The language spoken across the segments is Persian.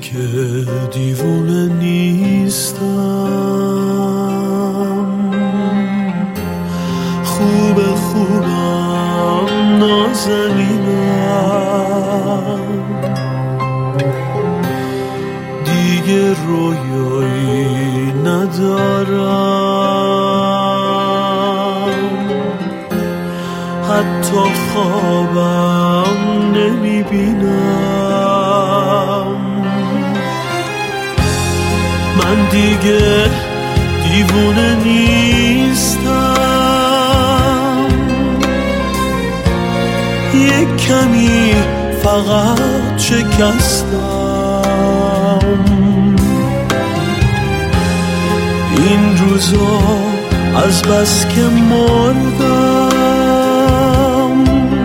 دیگه دیوونه نیستم، خوبم نازنینم، دیگه رویایی ندارم، حتی خوابم نمیبینم. من دیگه دیوونه نیستم، یک کمی فقط شکستم. این روزا از بس که مردم،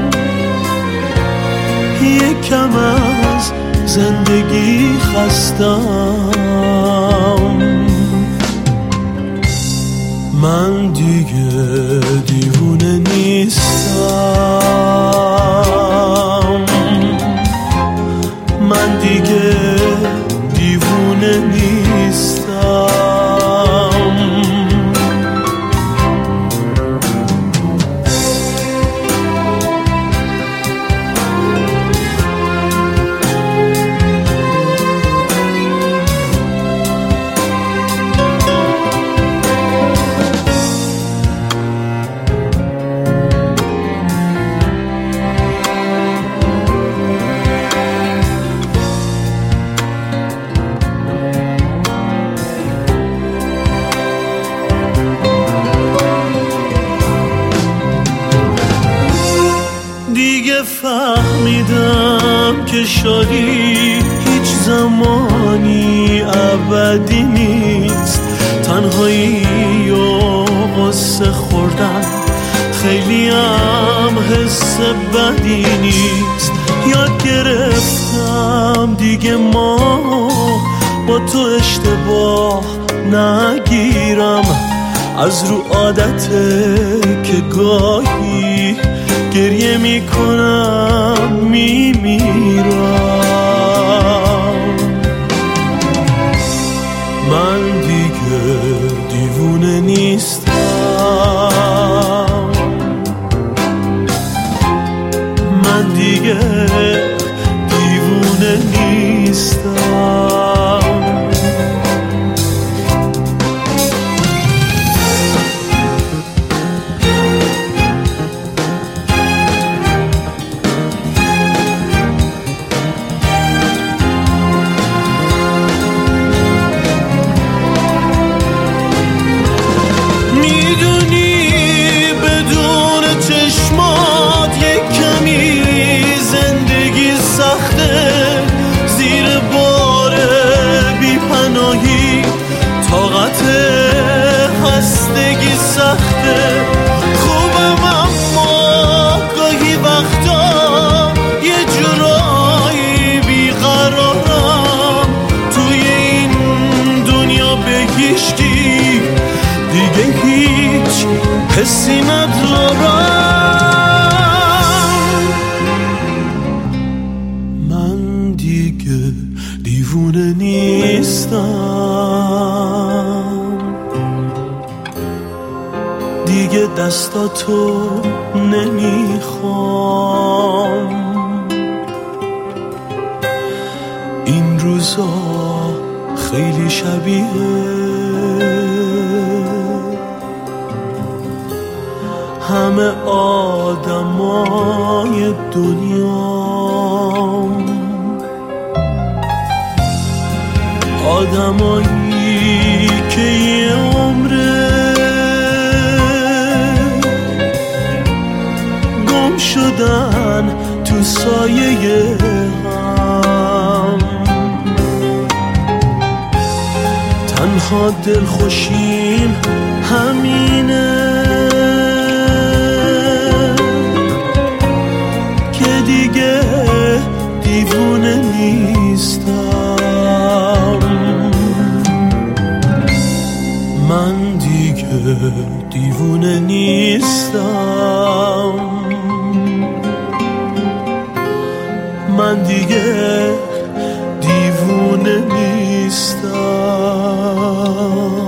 یکم از زندگی خستم. من دیگه دیوونه نیستم، من دیگه دیوونه نیستم. فهمیدم که شادی هیچ زمانی ابدی نیست، تنهایی و غصه خوردن خیلی هم حس بدی نیست. یاد گرفتم دیگه ما با تو اشتباه نگیرم، از رو عادته که گاهی گریه میکنم میمیرم. من دیگه دیوونه نیستم، من دیگه دیوونه نیستم. خستگی سخته، خوبم اما گاهی وقتا یه جورایی بیقرارم. توی این دنیا به هیچکی دیگه هیچ حسی ندارم. من دیگه دیوونه نیستم، دیگه دستاتو نمیخوام. این روزا خیلی شبیه همه آدمای دنیام، آدمایی که یه عمره گم شدن تو سایه هم. تنها دلخوشیم همینه که دیگه دیوونه نیستم. من دیگه دیوونه نیستم، من دیگه دیوونه دیوونه نیستم.